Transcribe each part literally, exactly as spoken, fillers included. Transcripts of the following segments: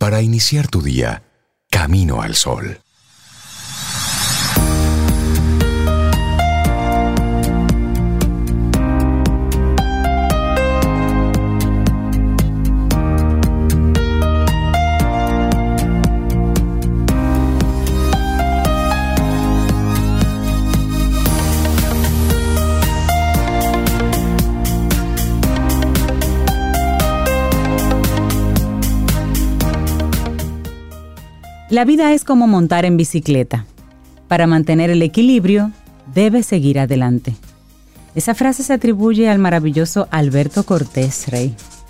para iniciar tu día camino al sol. La vida es como montar en bicicleta. Para mantener el equilibrio, debes seguir adelante. Esa frase se atribuye al maravilloso Alberto Cortés, Rey.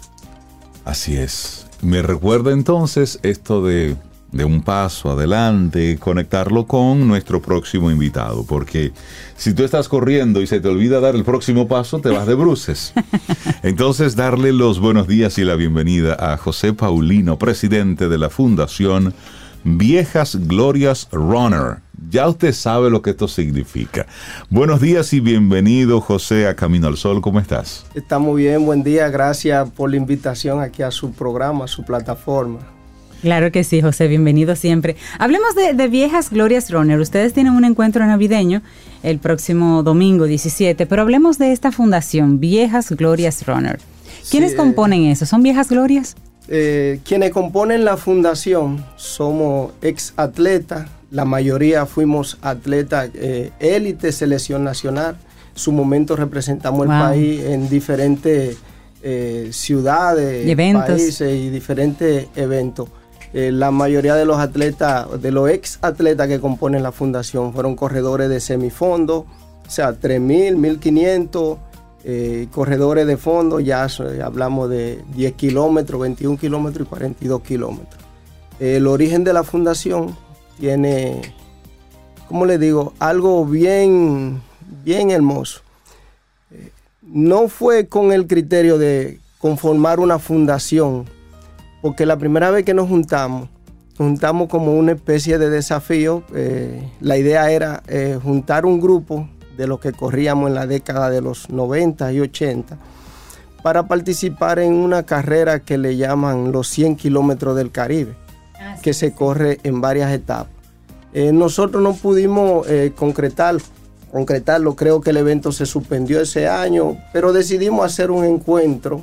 Así es. Me recuerda entonces esto de, de un paso adelante, conectarlo con nuestro próximo invitado, porque si tú estás corriendo y se te olvida dar el próximo paso, te vas de bruces. Entonces, darle los buenos días y la bienvenida a José Paulino, presidente de la Fundación Viejas Glorias Runner. Ya usted sabe lo que esto significa. Buenos días y bienvenido, José, a Camino al Sol. ¿Cómo estás? Estamos bien, buen día. Gracias por la invitación aquí a su programa, a su plataforma. Claro que sí, José, bienvenido siempre. Hablemos de, de Viejas Glorias Runner. Ustedes tienen un encuentro navideño el próximo domingo diecisiete, pero hablemos de esta fundación, Viejas Glorias Runner. ¿Quiénes sí, componen eh, eso? ¿Son viejas glorias? Eh, quienes componen la fundación somos ex atletas, la mayoría fuimos atletas eh, élite, selección nacional. En su momento representamos el wow. país en diferentes eh, ciudades, y eventos. países y diferentes eventos. Eh, la mayoría de los atletas, de los ex atletas que componen la fundación fueron corredores de semifondo, o sea, tres mil, mil quinientos. Eh, corredores de fondo, ya eh, hablamos de diez kilómetros, veintiún kilómetros y cuarenta y dos kilómetros. Eh, el origen de la fundación tiene, ¿cómo le digo? Algo bien, bien hermoso. Eh, no fue con el criterio de conformar una fundación, porque la primera vez que nos juntamos, nos juntamos como una especie de desafío. Eh, la idea era eh, juntar un grupo de los que corríamos en la década de los noventa y ochenta, para participar en una carrera que le llaman los cien kilómetros del Caribe, ah, sí, que se corre en varias etapas. Eh, nosotros no pudimos eh, concretar, concretarlo, creo que el evento se suspendió ese año, pero decidimos hacer un encuentro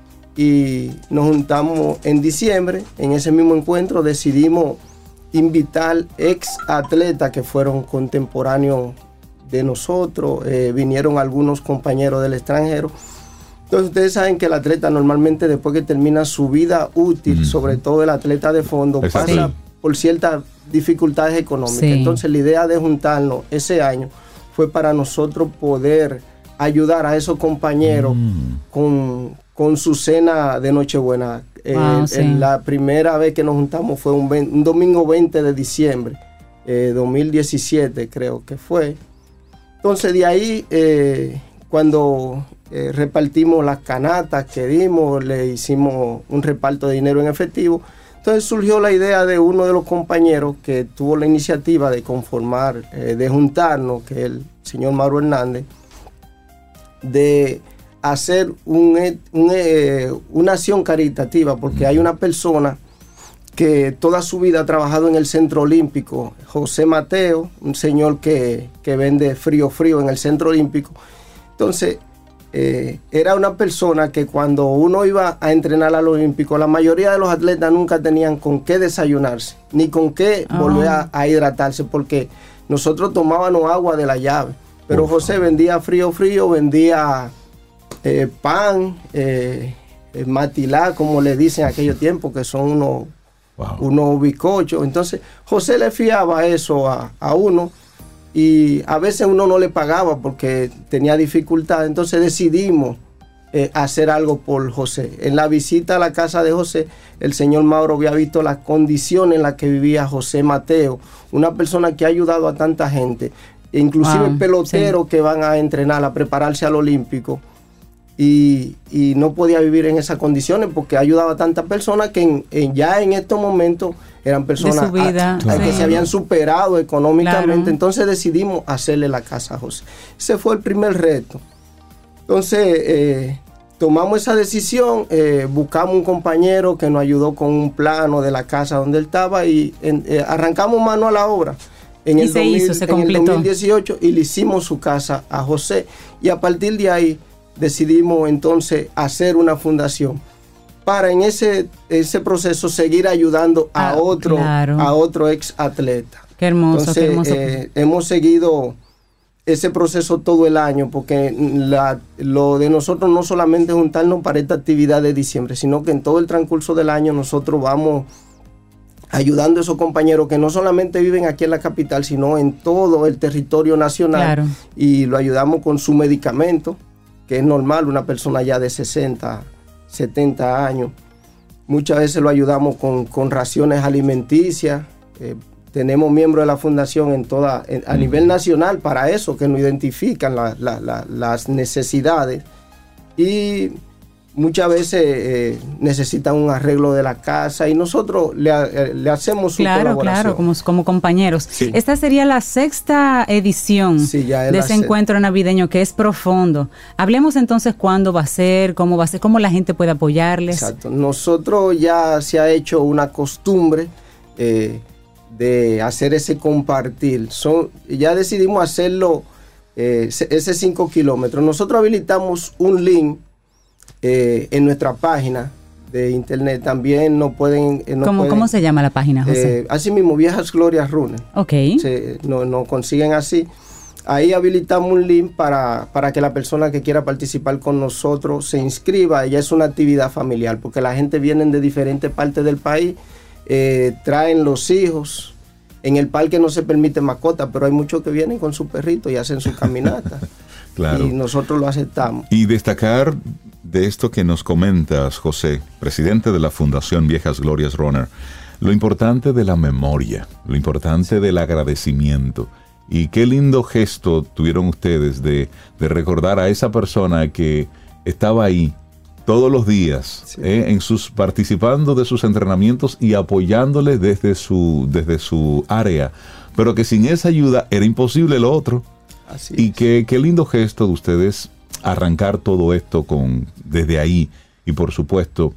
y nos juntamos en diciembre. En ese mismo encuentro decidimos invitar ex atletas que fueron contemporáneos de nosotros, eh, vinieron algunos compañeros del extranjero. Entonces ustedes saben que el atleta normalmente después que termina su vida útil, mm. sobre todo el atleta de fondo, Exacto. pasa sí. por ciertas dificultades económicas. Sí. Entonces la idea de juntarnos ese año fue para nosotros poder ayudar a esos compañeros mm. con, con su cena de Nochebuena. Wow, eh, sí. La primera vez que nos juntamos fue un, un domingo veinte de diciembre, eh, dos mil diecisiete creo que fue. Entonces de ahí, eh, cuando eh, repartimos las canastas que dimos, le hicimos un reparto de dinero en efectivo, entonces surgió la idea de uno de los compañeros que tuvo la iniciativa de conformar, eh, de juntarnos, que es el señor Mauro Hernández, de hacer un, un, eh, una acción caritativa, porque hay una persona que toda su vida ha trabajado en el Centro Olímpico, José Mateo, un señor que, que vende frío frío en el Centro Olímpico. Entonces, eh, era una persona que cuando uno iba a entrenar al Olímpico, la mayoría de los atletas nunca tenían con qué desayunarse, ni con qué oh. volver a, a hidratarse, porque nosotros tomábamos agua de la llave. Pero Uf. José vendía frío frío, vendía eh, pan, eh, eh, matilá, como le dicen en aquellos tiempos, que son unos... Wow. unos bizcochos. Entonces José le fiaba eso a, a uno y a veces uno no le pagaba porque tenía dificultad. Entonces decidimos eh, hacer algo por José. En la visita a la casa de José, el señor Mauro había visto las condiciones en las que vivía José Mateo, una persona que ha ayudado a tanta gente, inclusive wow, peloteros sí. que van a entrenar, a prepararse al Olímpico. Y, y no podía vivir en esas condiciones porque ayudaba a tantas personas que en, en, ya en estos momentos eran personas de su vida, a, a, sí. que se habían superado económicamente. Claro. Entonces decidimos hacerle la casa a José. Ese fue el primer reto. Entonces, eh, tomamos esa decisión, eh, buscamos un compañero que nos ayudó con un plano de la casa donde él estaba y en, eh, arrancamos mano a la obra. En, y el, se dos mil, hizo, se en completó. el dos mil dieciocho y le hicimos su casa a José. Y a partir de ahí decidimos entonces hacer una fundación para en ese, ese proceso seguir ayudando a, ah, otro, claro. a otro ex atleta. Qué hermoso, entonces, qué hermoso. Eh, hemos seguido ese proceso todo el año, porque la, lo de nosotros no solamente es juntarnos para esta actividad de diciembre, sino que en todo el transcurso del año nosotros vamos ayudando a esos compañeros que no solamente viven aquí en la capital, sino en todo el territorio nacional. Claro. Y lo ayudamos con su medicamento, que es normal, una persona ya de sesenta, setenta años. Muchas veces lo ayudamos con, con raciones alimenticias. Eh, tenemos miembros de la fundación en toda, en, a nivel nacional para eso, que nos identifican la, la, la, las necesidades. Y muchas veces eh, necesitan un arreglo de la casa y nosotros le, eh, le hacemos su claro, colaboración. Claro, como, como compañeros. Sí. Esta sería la sexta edición sí, ya es de la ese se- encuentro navideño que es profundo. Hablemos entonces cuándo va a ser, cómo va a ser, cómo la gente puede apoyarles. Exacto. Nosotros ya se ha hecho una costumbre eh, de hacer ese compartir. Son, ya decidimos hacerlo eh, ese cinco kilómetros. Nosotros habilitamos un link Eh, en nuestra página de internet. También no pueden... Eh, no ¿Cómo, pueden, ¿Cómo se llama la página, José? Eh, así mismo, Viejas Glorias Runner. Ok. Se, no, no consiguen así. Ahí habilitamos un link para, para que la persona que quiera participar con nosotros se inscriba. Ya es una actividad familiar, porque la gente viene de diferentes partes del país, eh, traen los hijos. En el parque no se permite mascota, pero hay muchos que vienen con su perrito y hacen su caminata. Claro. Y nosotros lo aceptamos. Y destacar de esto que nos comentas, José, presidente de la Fundación Viejas Glorias Runner, lo importante de la memoria, lo importante del agradecimiento. Y qué lindo gesto tuvieron ustedes de, de recordar a esa persona que estaba ahí todos los días, sí. eh, en sus, participando de sus entrenamientos y apoyándoles desde su, desde su área, pero que sin esa ayuda era imposible lo otro. Así y es. que, qué lindo gesto de ustedes arrancar todo esto con, desde ahí y por supuesto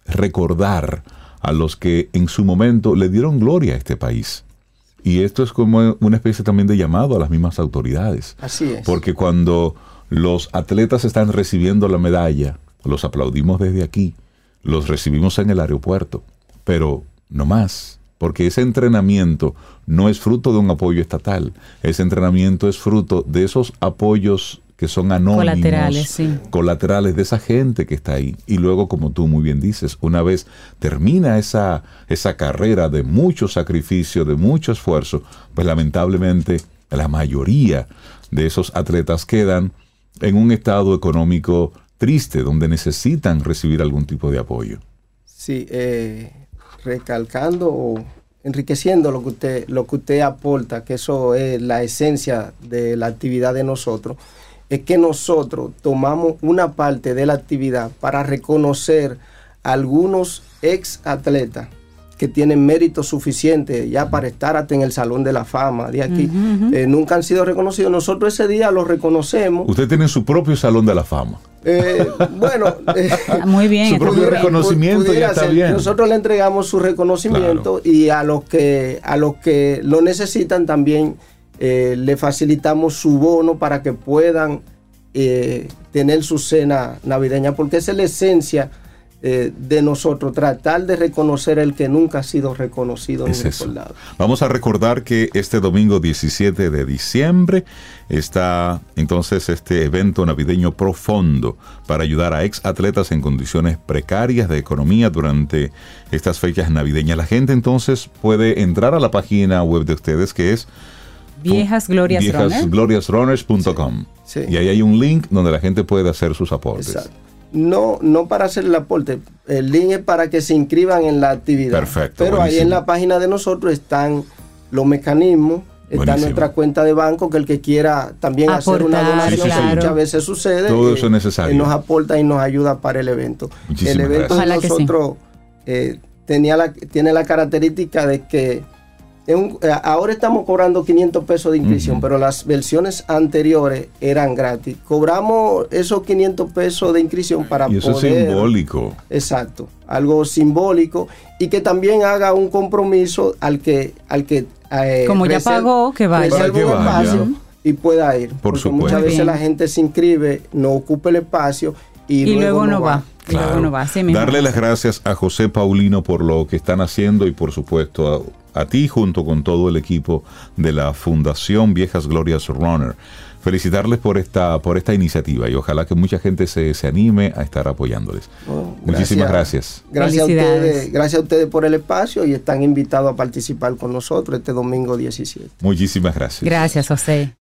recordar a los que en su momento le dieron gloria a este país. Y esto es como una especie también de llamado a las mismas autoridades. Así es. Porque cuando los atletas están recibiendo la medalla, los aplaudimos desde aquí, los recibimos en el aeropuerto, pero no más. Porque ese entrenamiento no es fruto de un apoyo estatal. Ese entrenamiento es fruto de esos apoyos que son anónimos, colaterales, sí. colaterales de esa gente que está ahí. Y luego, como tú muy bien dices, una vez termina esa, esa carrera de mucho sacrificio, de mucho esfuerzo, pues lamentablemente la mayoría de esos atletas quedan en un estado económico triste, donde necesitan recibir algún tipo de apoyo. Sí, eh... recalcando o enriqueciendo lo que usted lo que usted aporta, que eso es la esencia de la actividad de nosotros, es que nosotros tomamos una parte de la actividad para reconocer a algunos ex atletas que tienen mérito suficiente ya para estar hasta en el Salón de la Fama de aquí. Uh-huh, uh-huh. Eh, nunca han sido reconocidos. Nosotros ese día los reconocemos. Usted tiene su propio Salón de la Fama. Eh, bueno, eh, muy bien. Su propio pudiera, reconocimiento ya está ser. bien. Nosotros le entregamos su reconocimiento, claro. Y a los que a los que lo necesitan también eh, le facilitamos su bono para que puedan eh, tener su cena navideña, porque esa es la esencia Eh, de nosotros, tratar de reconocer el que nunca ha sido reconocido ni recordado. Vamos a recordar que este domingo diecisiete de diciembre está entonces este evento navideño profundo para ayudar a ex atletas en condiciones precarias de economía durante estas fechas navideñas. La gente entonces puede entrar a la página web de ustedes, que es Viejas Glorias Runner. viejas glorias runners punto com. Sí, sí. Y ahí hay un link donde la gente puede hacer sus aportes. Exacto. No, no para hacer el aporte, el link es para que se inscriban en la actividad. Perfecto. Pero buenísimo. ahí en la página de nosotros están los mecanismos, está Buenísimo. nuestra cuenta de banco, que el que quiera también Aportar, hacer una donación, claro. que muchas veces sucede, todo eh, eso es necesario. eh, nos aporta y nos ayuda para el evento. Muchísimas el evento gracias. de nosotros sí. eh, tenía la, tiene la característica de que es un, ahora estamos cobrando quinientos pesos de inscripción, uh-huh. pero las versiones anteriores eran gratis. Cobramos esos quinientos pesos de inscripción para y eso poder... es simbólico. Exacto, algo simbólico, y que también haga un compromiso al que... Al que eh, Como ya reserva, pagó, que vaya. Para que vaya. Espacio y pueda ir. Por porque supuesto. muchas veces Bien. la gente se inscribe, no ocupa el espacio y, Y luego, luego no va. va. Y luego no va. Así mismo. Darle las gracias a José Paulino por lo que están haciendo y por supuesto a, a ti junto con todo el equipo de la Fundación Viejas Glorias Runner. Felicitarles por esta, por esta iniciativa y ojalá que mucha gente se, se anime a estar apoyándoles. Oh, Muchísimas gracias. Gracias a ustedes, gracias a ustedes por el espacio y están invitados a participar con nosotros este domingo diecisiete. Muchísimas gracias. Gracias, José.